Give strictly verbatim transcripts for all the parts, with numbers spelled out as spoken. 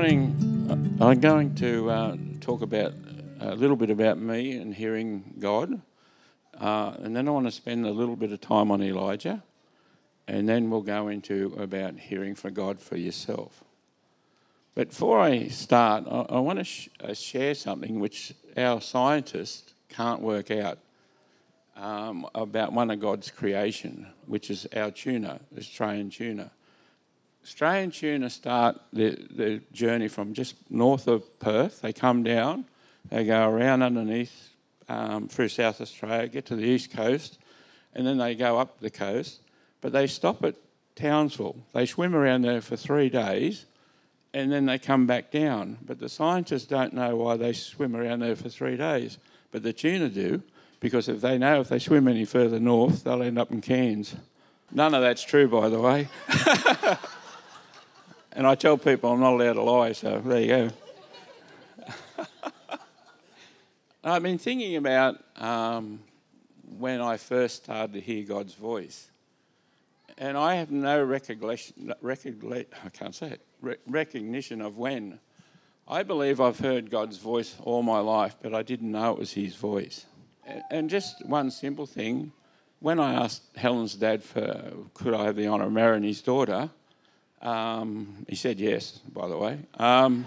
morning, uh, I'm going to uh, talk about a little bit about me and hearing God, uh, and then I want to spend a little bit of time on Elijah, and then we'll go into about hearing from God for yourself. But before I start, I, I want to sh- uh, share something which our scientists can't work out um, about one of God's creation, which is our tuna, Australian tuna. Australian tuna start the, the journey from just north of Perth. They come down, they go around underneath um, through South Australia, get to the east coast, and then they go up the coast. But they stop at Townsville. They swim around there for three days, and then they come back down. But the scientists don't know why they swim around there for three days. But the tuna do, because if they know if they swim any further north, they'll end up in Cairns. None of that's true, by the way. And I tell people I'm not allowed to lie, so there you go. I've been thinking about um, when I first started to hear God's voice. And I have no recognition, recognition I can't say it, re- recognition of when. I believe I've heard God's voice all my life, but I didn't know it was his voice. And just one simple thing, when I asked Helen's dad for could I have the honour of marrying his daughter, Um, he said yes, by the way. Um,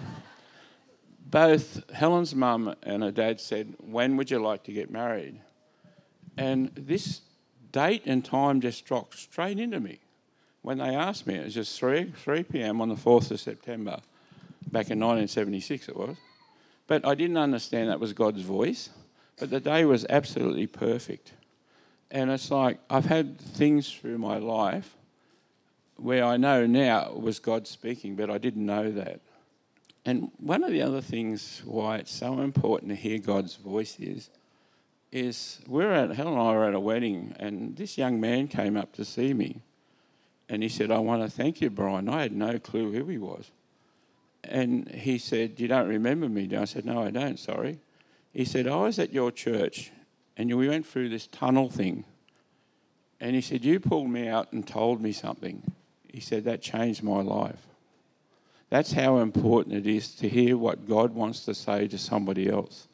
both Helen's mum and her dad said, when would you like to get married? And this date and time just dropped straight into me. When they asked me, it was just three p.m. on the fourth of September, back in nineteen seventy-six it was. But I didn't understand that was God's voice, but the day was absolutely perfect. And it's like I've had things through my life where I know now it was God speaking, but I didn't know that. And one of the other things why it's so important to hear God's voice is, is we're at, Helen and I were at a wedding, and this young man came up to see me, and he said, I want to thank you, Brian. I had no clue who he was. And he said, you don't remember me, do you? I said, no, I don't, sorry. He said, I was at your church, and we went through this tunnel thing. And he said, you pulled me out and told me something. He said, that changed my life. That's how important it is to hear what God wants to say to somebody else.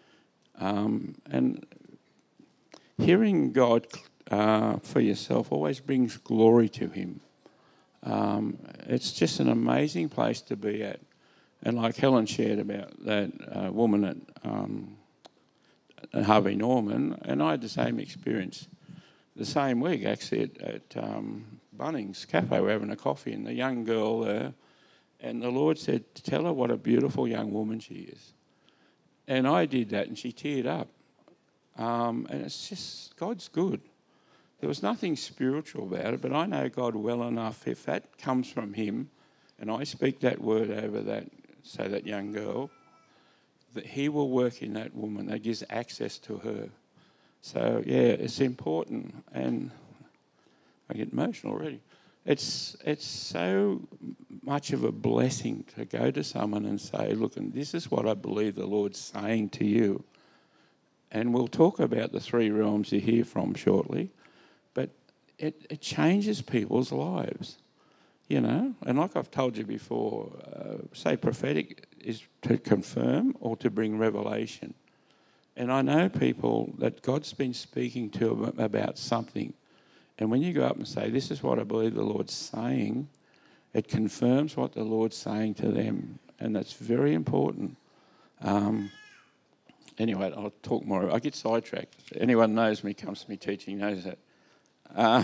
Um, and hearing God uh, for yourself always brings glory to him. Um, it's just an amazing place to be at. And like Helen shared about that uh, woman at um, Harvey Norman, and I had the same experience. The same week, actually, at, at um, Bunnings Cafe, we're having a coffee, and the young girl there, and the Lord said, tell her what a beautiful young woman she is. And I did that, and she teared up. Um, and it's just, God's good. There was nothing spiritual about it, but I know God well enough. If that comes from him, and I speak that word over that, say that young girl, that he will work in that woman. That gives access to her. So, yeah, it's important, and I get emotional already. It's it's so much of a blessing to go to someone and say, look, and this is what I believe the Lord's saying to you. And we'll talk about the three realms you hear from shortly, but it, it changes people's lives, you know. And like I've told you before, uh, say prophetic is to confirm or to bring revelation. And I know people that God's been speaking to about something. And when you go up and say, this is what I believe the Lord's saying, it confirms what the Lord's saying to them. And that's very important. Um, anyway, I'll talk more. I get sidetracked. Anyone knows me, comes to me teaching, knows that. Uh,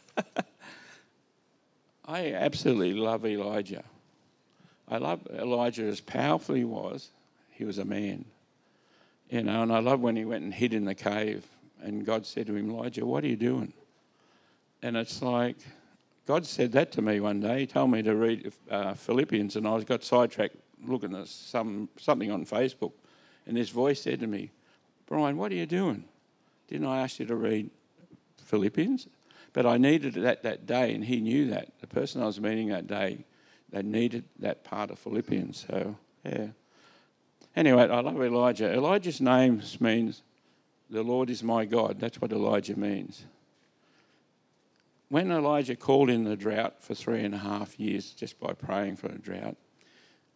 I absolutely love Elijah. I love Elijah as powerful he was. He was a man. You know, and I love when he went and hid in the cave and God said to him, Elijah, what are you doing? And it's like, God said that to me one day. He told me to read uh, Philippians, and I got sidetracked looking at some something on Facebook. And this voice said to me, Brian, what are you doing? Didn't I ask you to read Philippians? But I needed that that day, and he knew that. The person I was meeting that day, they needed that part of Philippians. So, yeah. Anyway, I love Elijah. Elijah's name means the Lord is my God. That's what Elijah means. When Elijah called in the drought for three and a half years just by praying for a drought,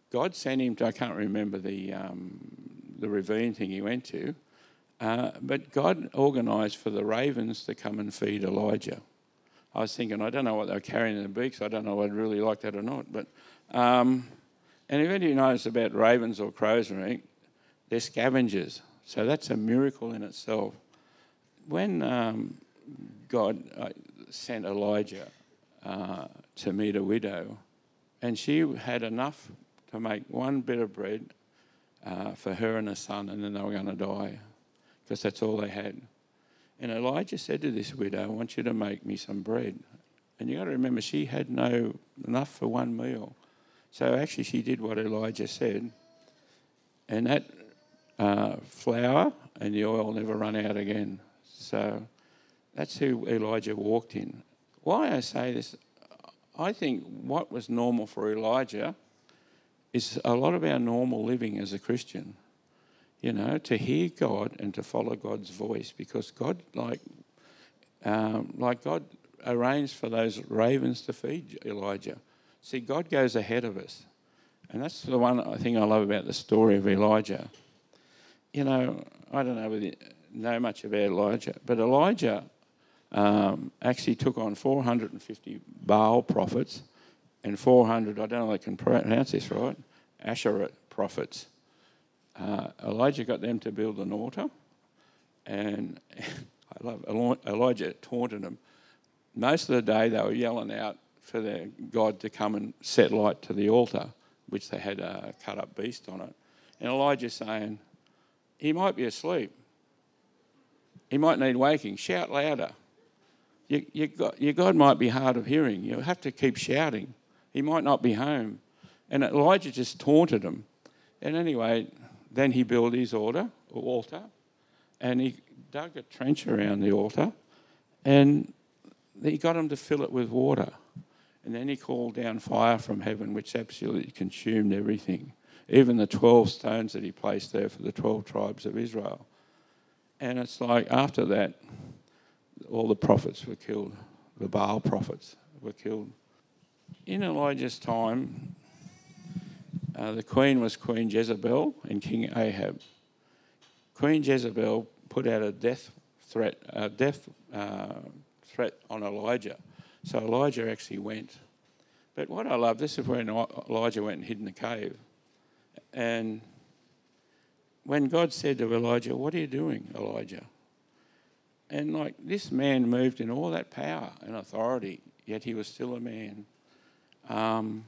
God sent him to, I can't remember the, um, the ravine thing he went to, uh, but God organised for the ravens to come and feed Elijah. I was thinking, I don't know what they were carrying in their beaks. I don't know if I'd really like that or not. But um, and if any of you knows about ravens or crows or anything, they're scavengers. So that's a miracle in itself. When um, God uh, sent Elijah uh, to meet a widow, and she had enough to make one bit of bread uh, for her and her son, and then they were going to die because that's all they had. And Elijah said to this widow, I want you to make me some bread. And you've got to remember, she had no enough for one meal. So actually she did what Elijah said. And that uh, flour and the oil never run out again. So that's who Elijah walked in. Why I say this, I think what was normal for Elijah is a lot of our normal living as a Christian. You know, to hear God and to follow God's voice, because God, like, um, like God arranged for those ravens to feed Elijah. See, God goes ahead of us, and that's the one thing I love about the story of Elijah. You know, I don't know whether you know much about Elijah, but Elijah um, actually took on four hundred fifty Baal prophets and four hundred, I don't know if I can pronounce this right, Asherah prophets. Uh, Elijah got them to build an altar, and I love Elijah taunted them. Most of the day they were yelling out for their God to come and set light to the altar, which they had a cut-up beast on it. And Elijah saying, he might be asleep. He might need waking. Shout louder. You, you got, your God might be hard of hearing. You have to keep shouting. He might not be home. And Elijah just taunted him. And anyway, then he built his altar, altar, and he dug a trench around the altar, and he got him to fill it with water. And then he called down fire from heaven, which absolutely consumed everything, even the twelve stones that he placed there for the twelve tribes of Israel. And it's like after that, all the prophets were killed. The Baal prophets were killed. In Elijah's time, uh, the queen was Queen Jezebel and King Ahab. Queen Jezebel put out a death threat, a death uh, threat on Elijah. So Elijah actually went. But what I love, this is when Elijah went and hid in the cave. And when God said to Elijah, what are you doing, Elijah? And like this man moved in all that power and authority, yet he was still a man. Um,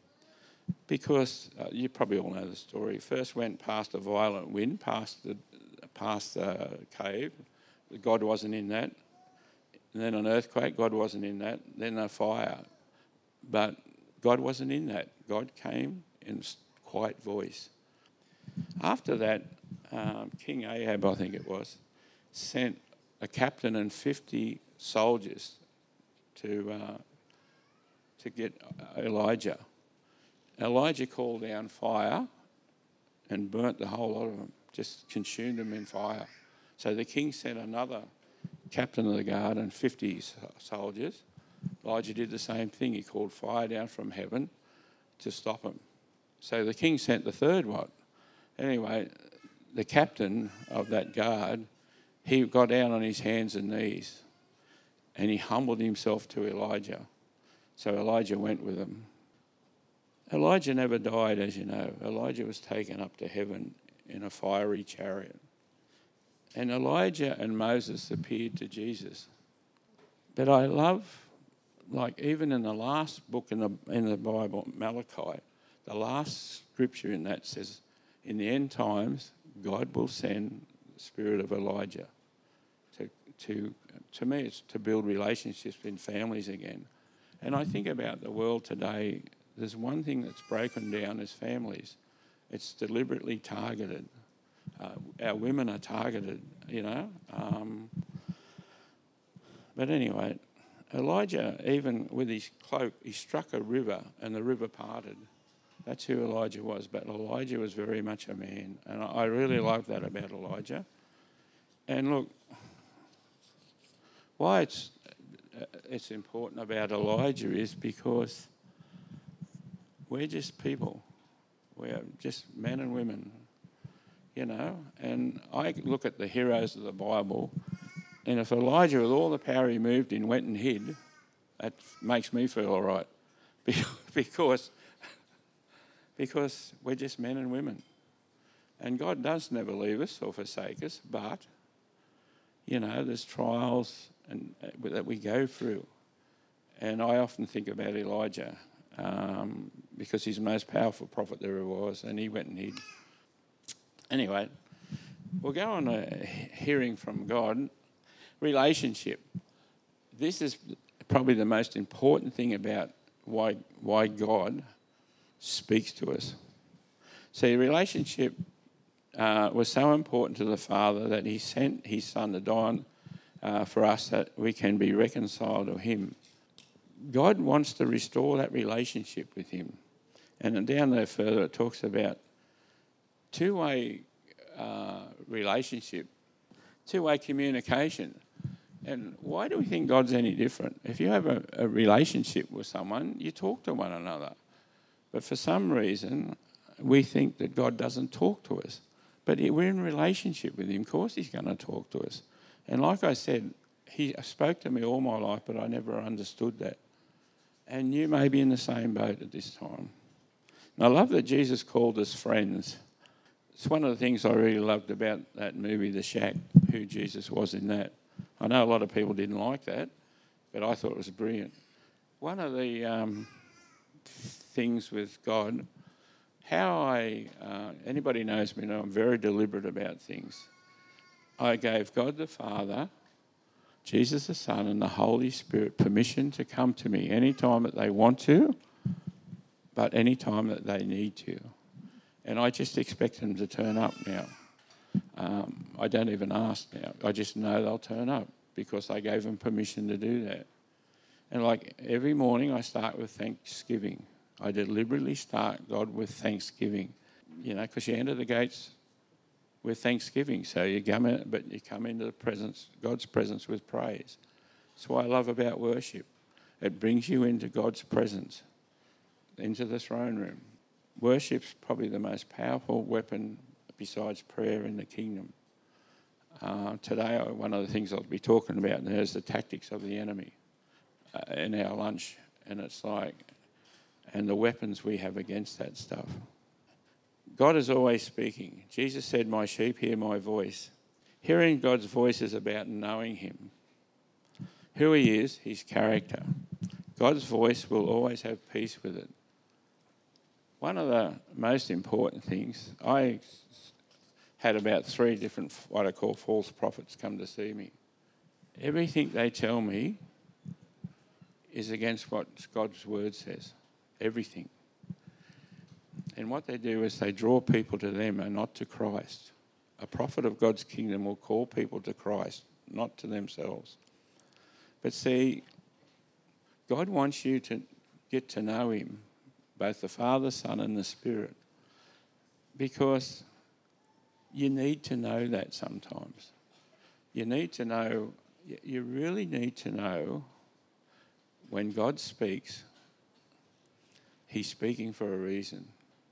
because uh, you probably all know the story. First went past a violent wind, past the past the cave. God wasn't in that. And then an earthquake, God wasn't in that. Then a fire. But God wasn't in that. God came in quiet voice. After that, um, King Ahab, I think it was, sent a captain and fifty soldiers to uh, to get Elijah. Elijah called down fire and burnt the whole lot of them, just consumed them in fire. So the king sent another captain of the guard and fifty soldiers. Elijah did the same thing. He called fire down from heaven to stop him. So the king sent the third one. Anyway, the captain of that guard, he got down on his hands and knees and he humbled himself to Elijah. So Elijah went with him. Elijah never died, as you know. Elijah was taken up to heaven in a fiery chariot. And Elijah and Moses appeared to Jesus. But I love, like even in the last book in the in the Bible, Malachi, the last scripture in that says, in the end times, God will send the spirit of Elijah. To to to me, it's to build relationships in families again. And I think about the world today. There's one thing that's broken down as families. It's deliberately targeted. Uh, our women are targeted, you know. Um, but anyway, Elijah, even with his cloak, he struck a river and the river parted. That's who Elijah was. But Elijah was very much a man. And I really love that about Elijah. And look, why it's, it's important about Elijah is because we're just people. We are just men and women, you know. And I look at the heroes of the Bible, and if Elijah, with all the power he moved in, went and hid, that makes me feel all right. because, because we're just men and women. And God does never leave us or forsake us, but, you know, there's trials and that we go through. And I often think about Elijah um, because he's the most powerful prophet there ever was, and he went and hid. Anyway, we'll go on a hearing from God. Relationship. This is probably the most important thing about why why God speaks to us. See, relationship uh, was so important to the Father that he sent his Son to die on, uh, for us that we can be reconciled to him. God wants to restore that relationship with him. And then down there further it talks about two-way uh, relationship, two-way communication. And why do we think God's any different? If you have a, a relationship with someone, you talk to one another. But for some reason, we think that God doesn't talk to us. But we're in relationship with him. Of course he's going to talk to us. And like I said, he spoke to me all my life, but I never understood that. And you may be in the same boat at this time. And I love that Jesus called us friends. It's one of the things I really loved about that movie, The Shack, who Jesus was in that. I know a lot of people didn't like that, but I thought it was brilliant. One of the um, things with God, how I, uh, anybody knows me, know I'm very deliberate about things. I gave God the Father, Jesus the Son, and the Holy Spirit permission to come to me any time that they want to, but any time that they need to. And I just expect them to turn up now. Um, I don't even ask now. I just know they'll turn up because I gave them permission to do that. And like every morning I start with thanksgiving. I deliberately start God with thanksgiving. You know, because you enter the gates with thanksgiving. So you come in, but you come into the presence, God's presence with praise. That's what I love about worship. It brings you into God's presence, into the throne room. Worship's probably the most powerful weapon besides prayer in the kingdom. Uh, today, one of the things I'll be talking about now is the tactics of the enemy uh, in our lunch. And it's like, and the weapons we have against that stuff. God is always speaking. Jesus said, my sheep hear my voice. Hearing God's voice is about knowing him. Who he is, his character. God's voice will always have peace with it. One of the most important things, I had about three different, what I call false prophets, come to see me. Everything they tell me is against what God's word says. Everything. And what they do is they draw people to them and not to Christ. A prophet of God's kingdom will call people to Christ, not to themselves. But see, God wants you to get to know him, both the Father, Son, and the Spirit, because you need to know that sometimes. You need to know, you really need to know when God speaks, he's speaking for a reason.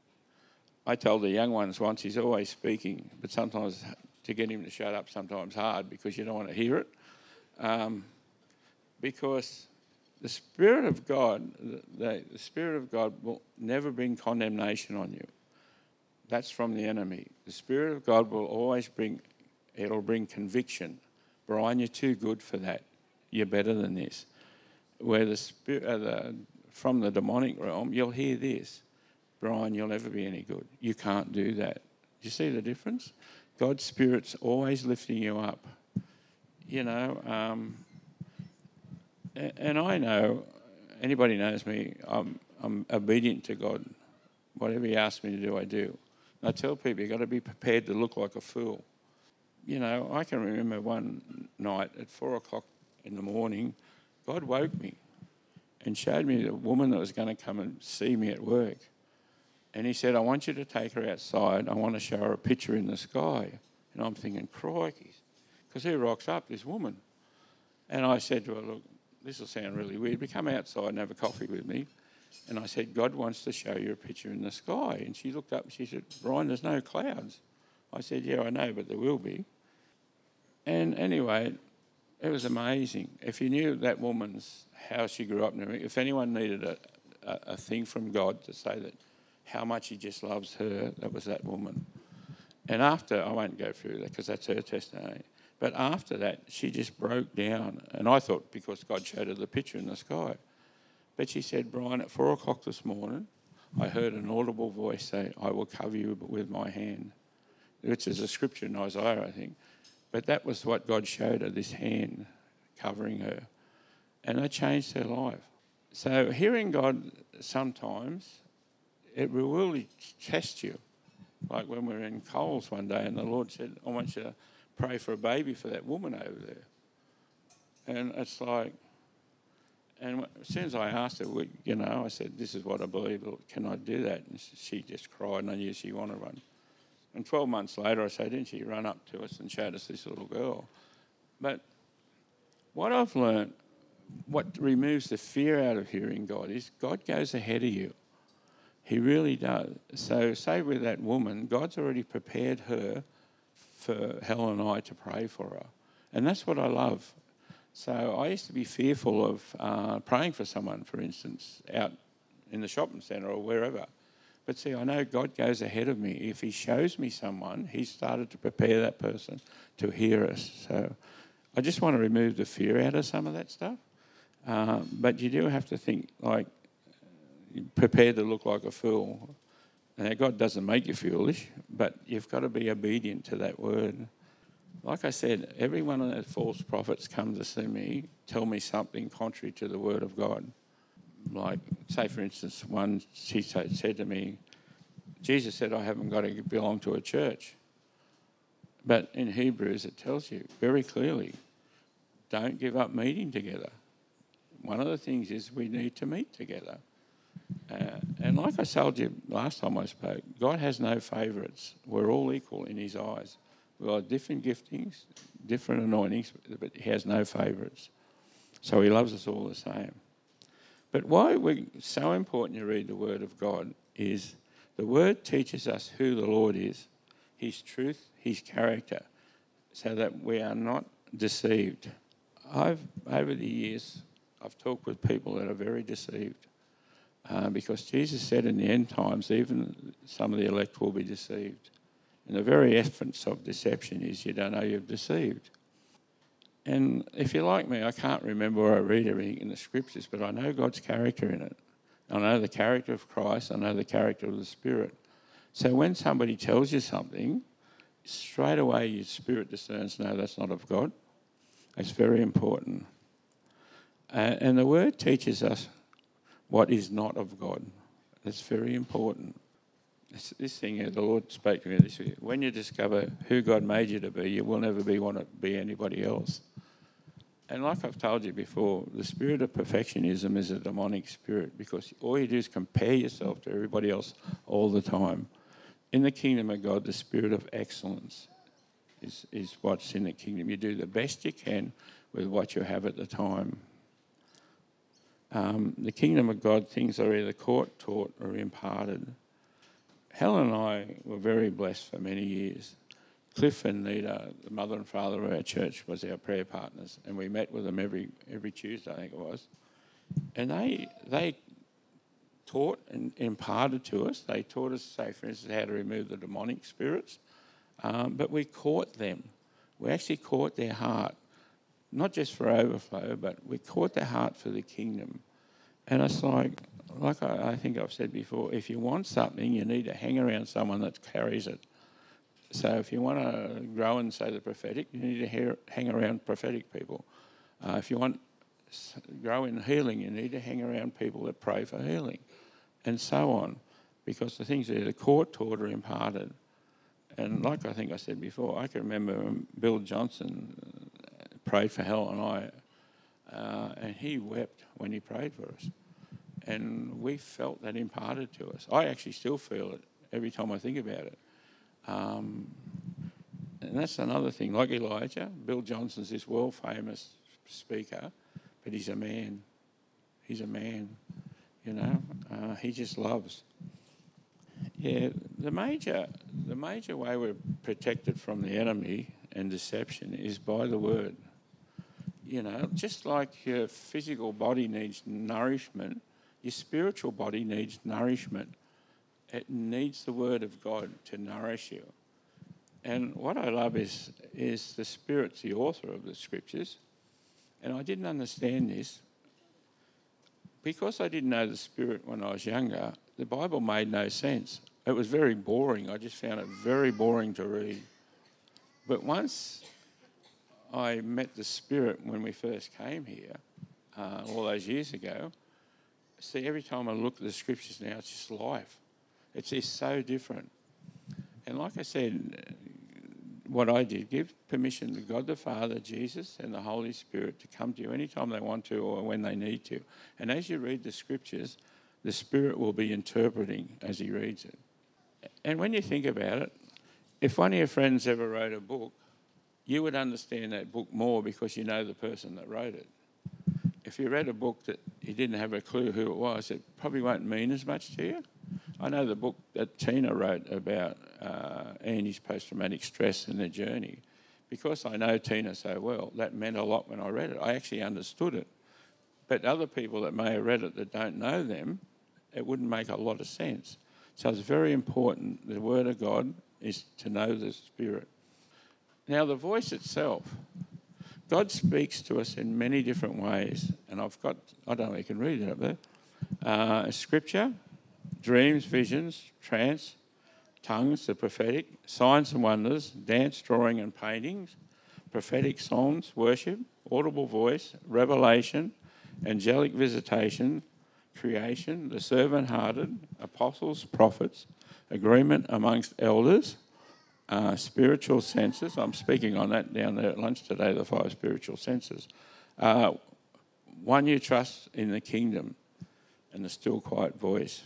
I told the young ones once, he's always speaking, but sometimes to get him to shut up sometimes hard because you don't want to hear it. Um, because the Spirit of God, the, the Spirit of God will never bring condemnation on you. That's from the enemy. The Spirit of God will always bring, it'll bring conviction. Brian, you're too good for that. You're better than this. Where the spirit, uh, the, from the demonic realm, you'll hear this. Brian, you'll never be any good. You can't do that. You see the difference? God's Spirit's always lifting you up. You know, um, and, and I know, anybody knows me, I'm, I'm obedient to God. Whatever he asks me to do, I do. And I tell people, you've got to be prepared to look like a fool. You know, I can remember one night at four o'clock in the morning, God woke me and showed me the woman that was going to come and see me at work. And he said, I want you to take her outside. I want to show her a picture in the sky. And I'm thinking, crikey, because who rocks up? This woman. And I said to her, look, this will sound really weird, but come outside and have a coffee with me. And I said, God wants to show you a picture in the sky. And she looked up and she said, Brian, there's no clouds. I said, yeah, I know, but there will be. And anyway, it was amazing. If you knew that woman's, how she grew up, if anyone needed a, a, a thing from God to say that how much he just loves her, that was that woman. And after, I won't go through that because that's her testimony, but after that, she just broke down. And I thought because God showed her the picture in the sky. But she said, Brian, at four o'clock this morning, I heard an audible voice say, I will cover you with my hand, which is a scripture in Isaiah, I think. But that was what God showed her, this hand covering her. And that changed her life. So hearing God sometimes, it will really test you. Like when we were in Coles one day and the Lord said, I want you to pray for a baby for that woman over there. And it's like, and as soon as I asked her, you know, I said, this is what I believe, can I do that? And she just cried and I knew she wanted one. And twelve months later, I said, didn't she run up to us and showed us this little girl? But what I've learned, what removes the fear out of hearing God is God goes ahead of you. He really does. So say with that woman, God's already prepared her for Helen and I to pray for her. And that's what I love. So I used to be fearful of uh, praying for someone, for instance, out in the shopping centre or wherever. But see, I know God goes ahead of me. If he shows me someone, he's started to prepare that person to hear us. So I just want to remove the fear out of some of that stuff. Uh, but you do have to think, like, prepared to look like a fool. Now, God doesn't make you foolish, but you've got to be obedient to that word. Like I said, every one of those false prophets come to see me, tell me something contrary to the word of God. Like, say, for instance, one, she said to me, Jesus said, I haven't got to belong to a church. But in Hebrews, it tells you very clearly, don't give up meeting together. One of the things is we need to meet together. Uh, and like I told you last time I spoke, God has no favourites. We're all equal in his eyes. We've got different giftings, different anointings, but he has no favourites. So he loves us all the same. But why it's so important you read the Word of God is the Word teaches us who the Lord is, his truth, his character, so that we are not deceived. I've, over the years, I've talked with people that are very deceived uh, because Jesus said in the end times, even some of the elect will be deceived. And the very essence of deception is you don't know you've deceived. And if you're like me, I can't remember where I read everything in the scriptures, but I know God's character in it. I know the character of Christ. I know the character of the Spirit. So when somebody tells you something, straight away your spirit discerns, no, that's not of God. It's very important. Uh, and the Word teaches us what is not of God. That's very important. This, this thing here, the Lord spoke to me this week. When you discover who God made you to be, you will never be want to be anybody else. And like I've told you before, the spirit of perfectionism is a demonic spirit because all you do is compare yourself to everybody else all the time. In the kingdom of God, the spirit of excellence is, is what's in the kingdom. You do the best you can with what you have at the time. Um, the kingdom of God, things are either caught, taught, or imparted. Helen and I were very blessed for many years. Cliff and Nita, the mother and father of our church, was our prayer partners, and we met with them every every Tuesday, I think it was. And they they taught and imparted to us. They taught us, say, for instance, how to remove the demonic spirits, um, but we caught them. We actually caught their heart, not just for overflow, but we caught their heart for the kingdom. And it's like, like I, I think I've said before, if you want something, you need to hang around someone that carries it. So if you want to grow in, say, the prophetic, you need to hear, hang around prophetic people. Uh, if you want to grow in healing, you need to hang around people that pray for healing, and so on, because the things are either caught, taught, or imparted. And like I think I said before, I can remember when Bill Johnson prayed for Helen and I, uh, and he wept when he prayed for us. And we felt that imparted to us. I actually still feel it every time I think about it. Um, and that's another thing. Like Elijah, Bill Johnson's this world-famous speaker, but he's a man. He's a man. You know, uh, he just loves. Yeah, the major, the major way we're protected from the enemy and deception is by the word. You know, just like your physical body needs nourishment, your spiritual body needs nourishment. It needs the word of God to nourish you. And what I love is, is the Spirit's the author of the scriptures. And I didn't understand this. Because I didn't know the Spirit when I was younger, the Bible made no sense. It was very boring. I just found it very boring to read. But once I met the Spirit when we first came here, uh, all those years ago, see, every time I look at the scriptures now, it's just life. It's just so different. And like I said, what I did, give permission to God the Father, Jesus, and the Holy Spirit to come to you anytime they want to or when they need to. And as you read the scriptures, the Spirit will be interpreting as he reads it. And when you think about it, if one of your friends ever wrote a book, you would understand that book more because you know the person that wrote it. If you read a book that you didn't have a clue who it was, it probably won't mean as much to you. I know the book that Tina wrote about uh, Andy's post-traumatic stress and their journey. Because I know Tina so well, that meant a lot when I read it. I actually understood it. But other people that may have read it that don't know them, it wouldn't make a lot of sense. So it's very important. The Word of God is to know the Spirit. Now, the voice itself, God speaks to us in many different ways. And I've got, I don't know if you can read it up there, uh, Scripture, dreams, visions, trance, tongues, the prophetic, signs and wonders, dance, drawing and paintings, prophetic songs, worship, audible voice, revelation, angelic visitation, creation, the servant-hearted, apostles, prophets, agreement amongst elders, uh, spiritual senses. I'm speaking on that down there at lunch today, the five spiritual senses. Uh, one you trust in the kingdom and the still quiet voice.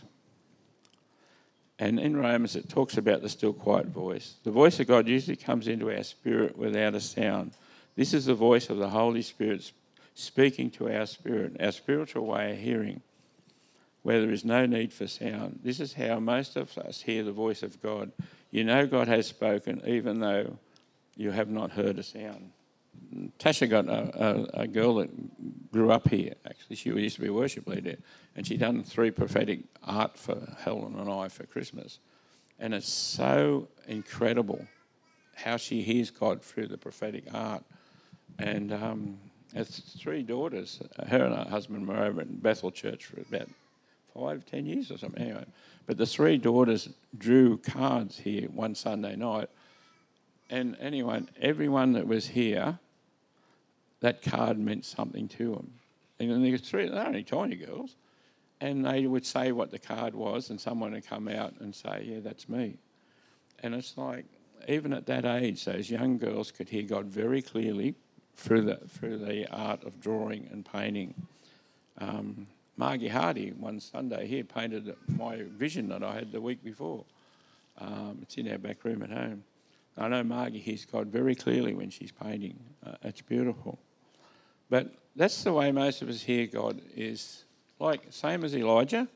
And in Romans, it talks about the still quiet voice. The voice of God usually comes into our spirit without a sound. This is the voice of the Holy Spirit speaking to our spirit, our spiritual way of hearing, where there is no need for sound. This is how most of us hear the voice of God. You know God has spoken, even though you have not heard a sound. Tasha got a, a, a girl that grew up here, actually. She used to be a worship leader, and she'd done three prophetic art for Helen and I for Christmas. And it's so incredible how she hears God through the prophetic art. And um, it's three daughters. Her and her husband were over at Bethel Church for about five, ten years or something. Anyway, but the three daughters drew cards here one Sunday night. And anyway, everyone that was here, that card meant something to them. And then there were three, they're only tiny girls, and they would say what the card was, and someone would come out and say, yeah, that's me. And it's like, even at that age, those young girls could hear God very clearly through the, through the art of drawing and painting. Um, Margie Hardy, one Sunday here, painted my vision that I had the week before. Um, it's in our back room at home. I know Margie hears God very clearly when she's painting. Uh, it's beautiful. But that's the way most of us hear God, is like, same as Elijah.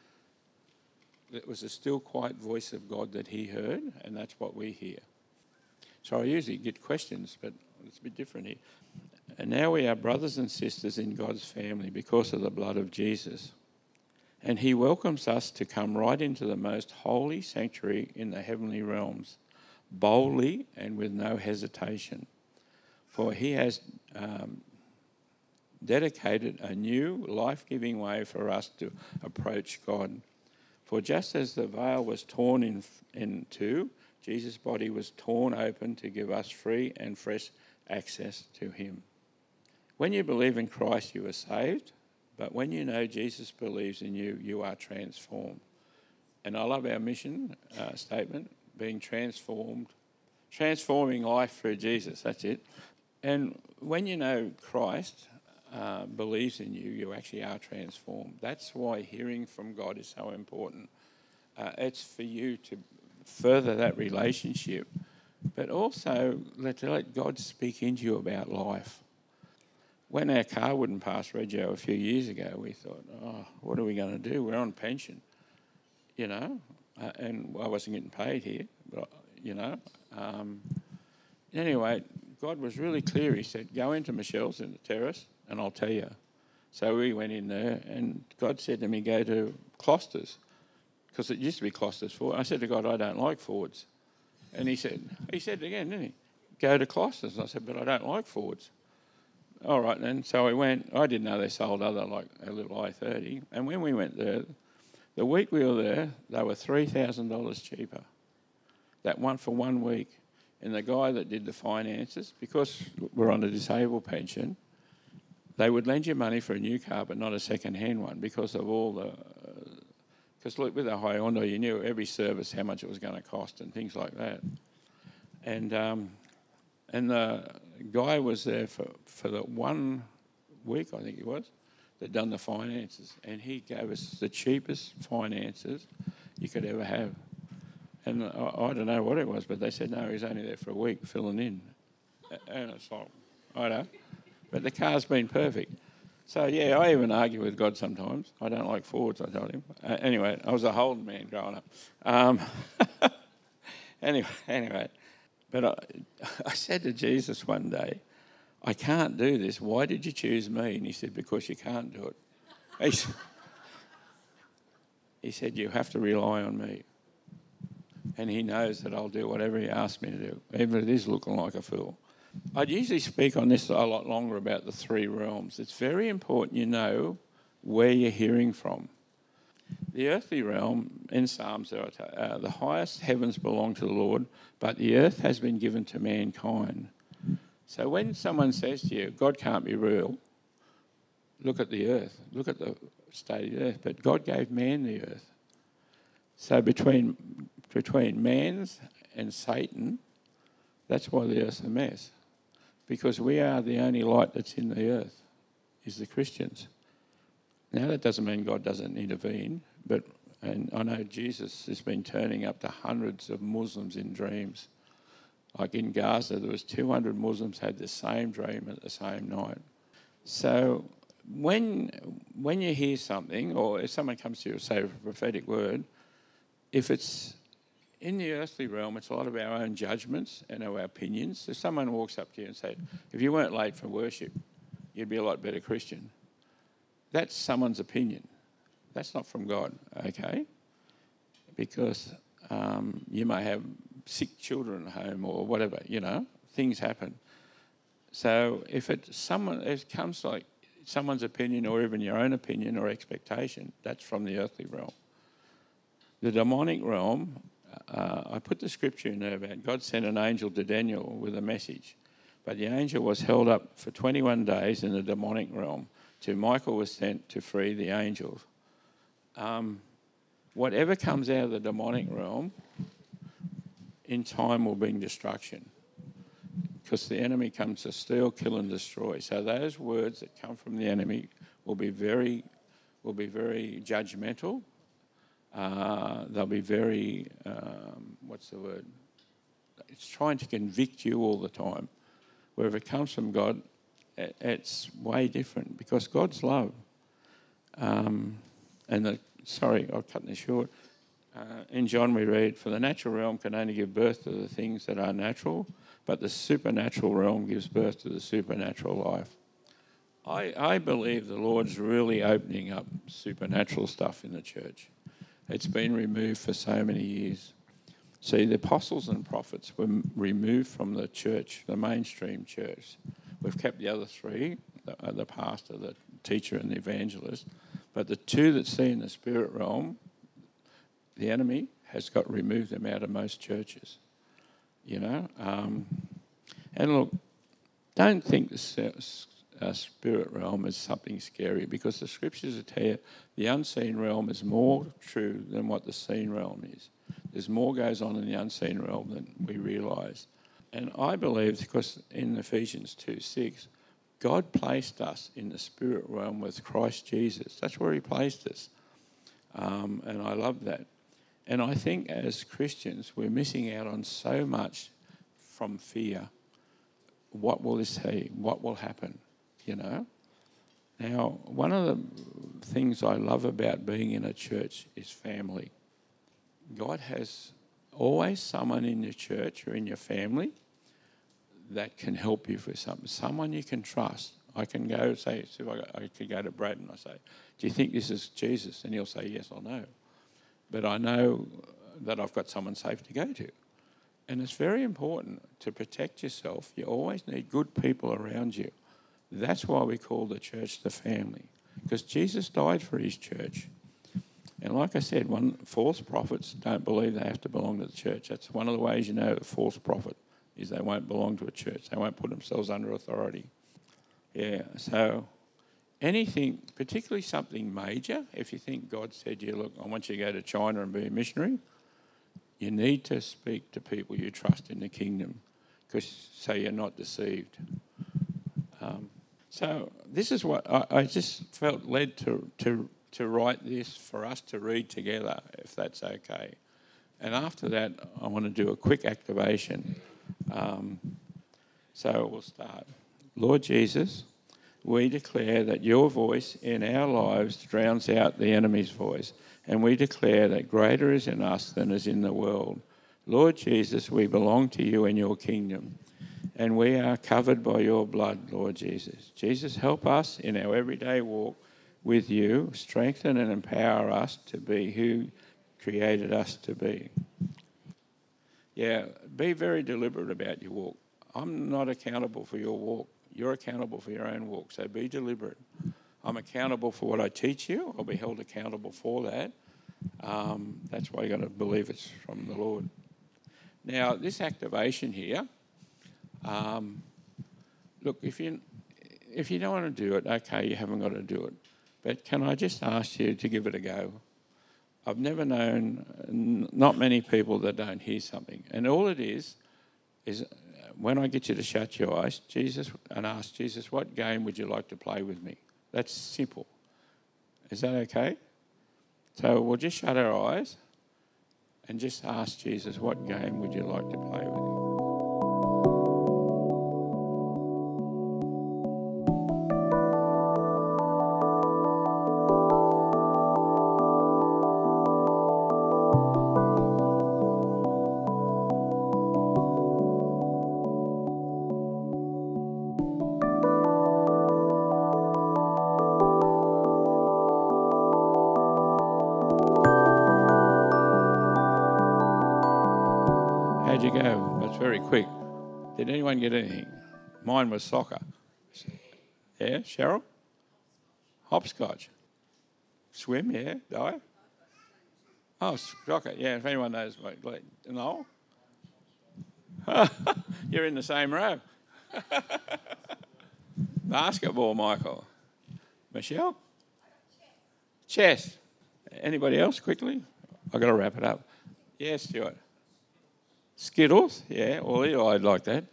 It was a still quiet voice of God that he heard, and that's what we hear. So I usually get questions, but it's a bit different here. And now we are brothers and sisters in God's family because of the blood of Jesus. And he welcomes us to come right into the most holy sanctuary in the heavenly realms, boldly and with no hesitation. For he has um, dedicated a new life-giving way for us to approach God. For just as the veil was torn in, in two, Jesus' body was torn open to give us free and fresh access to him. When you believe in Christ, you are saved, but when you know Jesus believes in you, you are transformed. And I love our mission uh, statement, being transformed, transforming life through Jesus, that's it. And when you know Christ uh, believes in you, you actually are transformed. That's why hearing from God is so important. Uh, it's for you to further that relationship, but also let, let God speak into you about life. when our car wouldn't pass Reggio a few years ago, we thought, oh, what are we going to do? We're on pension, you know, uh, and I wasn't getting paid here, but, you know. Um, anyway, God was really clear. He said, go into Michelle's in the terrace and I'll tell you. So we went in there and God said to me, go to Closters, because it used to be Closters Ford. I said to God, I don't like Fords. And he said, he said it again, didn't he? Go to Closters. And I said, but I don't like Fords. All right then. So we went. I didn't know they sold other, like a little I thirty. And when we went there, the week we were there, they were three thousand dollars cheaper. That one for one week. And the guy that did the finances, because we're on a disabled pension, they would lend you money for a new car, but not a second-hand one, because of all the... Because uh, look, with a Hyundai, you knew every service how much it was going to cost and things like that. And um, and the guy was there for, for the one week, I think it was, that done the finances. And he gave us the cheapest finances you could ever have. And I, I don't know what it was, but they said, no, he's only there for a week filling in. And it's like, I know. But the car's been perfect. So, yeah, I even argue with God sometimes. I don't like Fords, I told him. Uh, anyway, I was a Holden man growing up. Um, anyway, anyway. But I, I said to Jesus one day, I can't do this. Why did you choose me? And he said, because you can't do it. He said, he said you have to rely on me. And he knows that I'll do whatever he asks me to do, even if it is looking like a fool. I'd usually speak on this a lot longer about the three realms. It's very important you know where you're hearing from. The earthly realm, in Psalms, uh, the highest heavens belong to the Lord, but the earth has been given to mankind. So when someone says to you, God can't be real, look at the earth, look at the state of the earth. But God gave man the earth. So between between man's and Satan, that's why the earth's a mess. Because we are the only light that's in the earth, is the Christians. Now, that doesn't mean God doesn't intervene, but and I know Jesus has been turning up to hundreds of Muslims in dreams. Like in Gaza, there was two hundred Muslims had the same dream at the same night. So when when you hear something, or if someone comes to you and say a prophetic word, if it's in the earthly realm, it's a lot of our own judgments and our opinions. If someone walks up to you and says, if you weren't late for worship, you'd be a lot better Christian. That's someone's opinion. That's not from God, okay? Because um, you may have sick children at home or whatever, you know, things happen. So if it someone if it comes like someone's opinion or even your own opinion or expectation, that's from the earthly realm. The demonic realm, uh, I put the scripture in there about God sent an angel to Daniel with a message, but the angel was held up for twenty-one days in the demonic realm till Michael was sent to free the angels. Um, whatever comes out of the demonic realm, in time will bring destruction, because the enemy comes to steal, kill, and destroy. So those words that come from the enemy will be very, will be very judgmental. Uh, they'll be very, um, what's the word? It's trying to convict you all the time. Where if it comes from God, it's way different, because God's love. Um, and the, sorry, I'll cut this short. Uh, in John we read, for the natural realm can only give birth to the things that are natural, but the supernatural realm gives birth to the supernatural life. I, I believe the Lord's really opening up supernatural stuff in the church. It's been removed for so many years. See, the apostles and prophets were removed from the church, the mainstream church. We've kept the other three, the, uh, the pastor, the teacher and the evangelist. But the two that see in the spirit realm, the enemy has got removed them out of most churches. You know? Um, and look, don't think the uh, spirit realm is something scary, because the scriptures tell you the unseen realm is more true than what the seen realm is. There's more goes on in the unseen realm than we realise. And I believe, because in Ephesians two six, God placed us in the spirit realm with Christ Jesus. That's where he placed us. Um, and I love that. And I think as Christians, we're missing out on so much from fear. What will this say? What will happen? you know. Now, one of the things I love about being in a church is family. God has always someone in your church or in your family that can help you with something, someone you can trust. I can go say, so I, I could go to Brad and I say, do you think this is Jesus? And he'll say yes or no. But I know that I've got someone safe to go to. And it's very important to protect yourself. You always need good people around you. That's why we call the church the family, because Jesus died for his church. And like I said, one, false prophets don't believe they have to belong to the church. That's one of the ways you know a false prophet is they won't belong to a church. They won't put themselves under authority. Yeah, so anything, particularly something major, if you think God said to you, look, I want you to go to China and be a missionary, you need to speak to people you trust in the kingdom, because so you're not deceived. Um, so this is what I, I just felt led to, to to write this for us to read together, if that's okay. And after that, I want to do a quick activation. Um, so we'll start. Lord Jesus, we declare that your voice in our lives drowns out the enemy's voice, and we declare that greater is in us than is in the world. Lord Jesus, we belong to you and your kingdom, and we are covered by your blood, Lord Jesus. Jesus, help us in our everyday walk with you, strengthen and empower us to be who created us to be. Yeah, be very deliberate about your walk. I'm not accountable for your walk. You're accountable for your own walk, so be deliberate. I'm accountable for what I teach you. I'll be held accountable for that. Um, that's why you've got to believe it's from the Lord. Now, this activation here, um, look, if you if you don't want to do it, okay, you haven't got to do it. But can I just ask you to give it a go? I've never known n- not many people that don't hear something. And all it is, is when I get you to shut your eyes, Jesus, and ask Jesus, what game would you like to play with me? That's simple. Is that okay? So we'll just shut our eyes and just ask Jesus, what game would you like to play with me? How'd you go? That's very quick. Did anyone get anything? Mine was soccer. Yeah, Cheryl? Hopscotch. Swim, yeah. Dive? Oh, soccer. Yeah, if anyone knows, like, no? You're in the same row. Basketball, Michael. Michelle? Chess. Anybody else, quickly? I've got to wrap it up. Yes, Stuart. Skittles, yeah, well, I'd like that.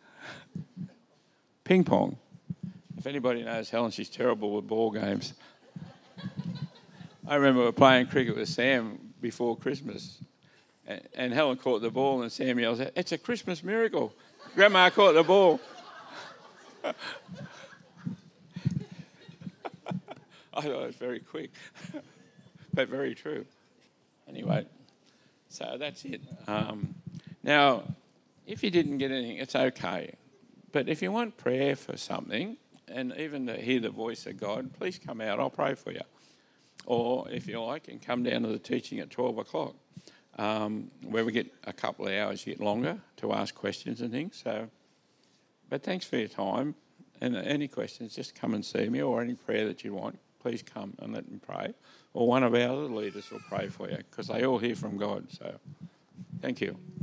Ping pong. If anybody knows Helen, she's terrible with ball games. I remember we were playing cricket with Sam before Christmas, and, and Helen caught the ball, and Sam yells out, "It's a Christmas miracle. Grandma caught the ball." I thought it was very quick, but very true. Anyway, so that's it. Um, now, if you didn't get anything, it's okay. But if you want prayer for something, and even to hear the voice of God, please come out. I'll pray for you. Or, if you like, and come down to the teaching at twelve o'clock, um, where we get a couple of hours, you get longer to ask questions and things. So, but thanks for your time. And any questions, just come and see me, or any prayer that you want, please come and let me pray. Or one of our other leaders will pray for you, because they all hear from God. So, thank you.